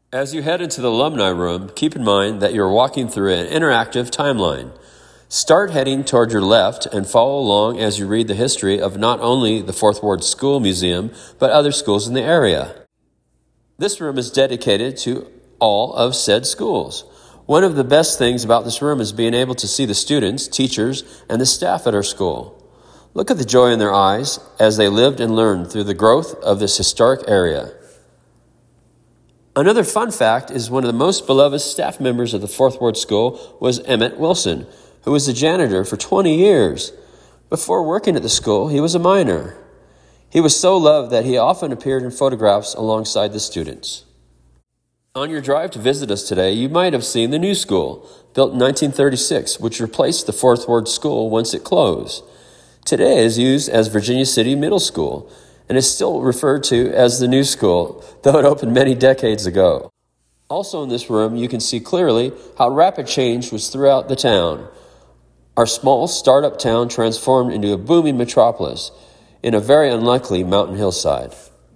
As you head into the alumni room, keep in mind that you're walking through an interactive timeline. Start heading toward your left and follow along as you read the history of not only the Fourth Ward School Museum, but other schools in the area. This room is dedicated to all of said schools. One of the best things about this room is being able to see the students, teachers, and the staff at our school. Look at the joy in their eyes as they lived and learned through the growth of this historic area. Another fun fact is one of the most beloved staff members of the Fourth Ward School was Emmett Wilson, who was the janitor for 20 years. Before working at the school, he was a miner. He was so loved that he often appeared in photographs alongside the students. On your drive to visit us today, you might have seen the new school, built in 1936, which replaced the Fourth Ward School once it closed. Today it is used as Virginia City Middle School, and is still referred to as the new school, though it opened many decades ago. Also in this room, you can see clearly how rapid change was throughout the town. Our small startup town transformed into a booming metropolis in a very unlikely mountain hillside.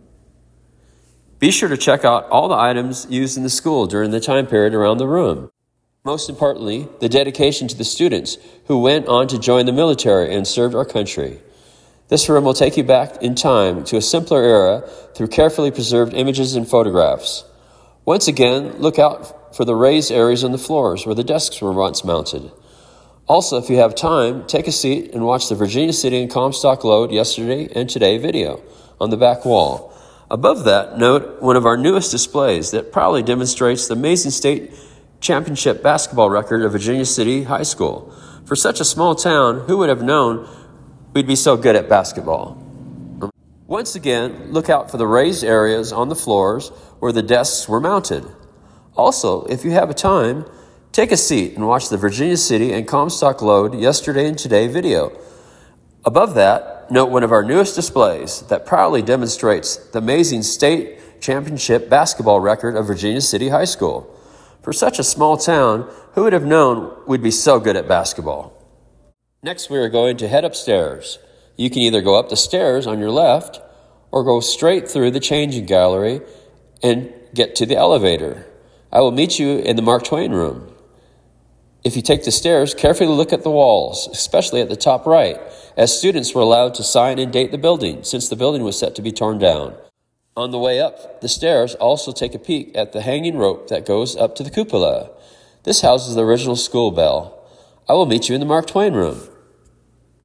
Be sure to check out all the items used in the school during the time period around the room. Most importantly, the dedication to the students who went on to join the military and served our country. This room will take you back in time to a simpler era through carefully preserved images and photographs. Once again, look out for the raised areas on the floors where the desks were once mounted. Also, if you have time, take a seat and watch the Virginia City and Comstock Lode Yesterday and Today video on the back wall. Above that, note one of our newest displays that proudly demonstrates the amazing state championship basketball record of Virginia City High School. For such a small town, who would have known we'd be so good at basketball? Once again, look out for the raised areas on the floors where the desks were mounted. Also, if you have a time, take a seat and watch the Virginia City and Comstock Lode Yesterday and Today video. Above that, note one of our newest displays that proudly demonstrates the amazing state championship basketball record of Virginia City High School. For such a small town, who would have known we'd be so good at basketball? Next, we are going to head upstairs. You can either go up the stairs on your left or go straight through the changing gallery and get to the elevator. I will meet you in the Mark Twain room. If you take the stairs, carefully look at the walls, especially at the top right, as students were allowed to sign and date the building since the building was set to be torn down. On the way up the stairs, also take a peek at the hanging rope that goes up to the cupola. This houses the original school bell. I will meet you in the Mark Twain room.